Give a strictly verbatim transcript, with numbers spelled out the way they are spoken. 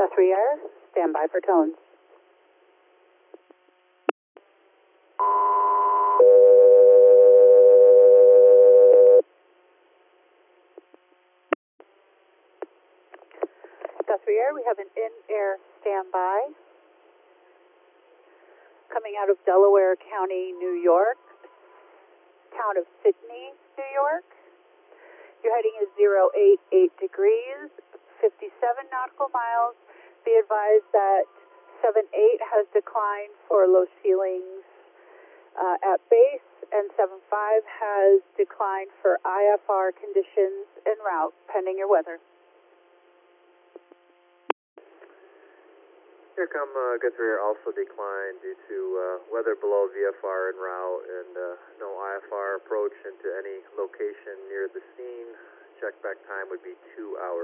Guthrie Air, stand by for tones. Guthrie Air, we have an in-air standby coming out of Delaware County, New York, town of Sydney, New York. Your heading is zero eight eight degrees, fifty-seven nautical miles. Be advised that seven eight has declined for low ceilings uh, at base, and seven five has declined for I F R conditions en route, pending your weather. Intercom uh, Guthrie Air also declined due to uh, weather below V F R en route and uh, no I F R approach into any location near the scene. Check back time would be two hours.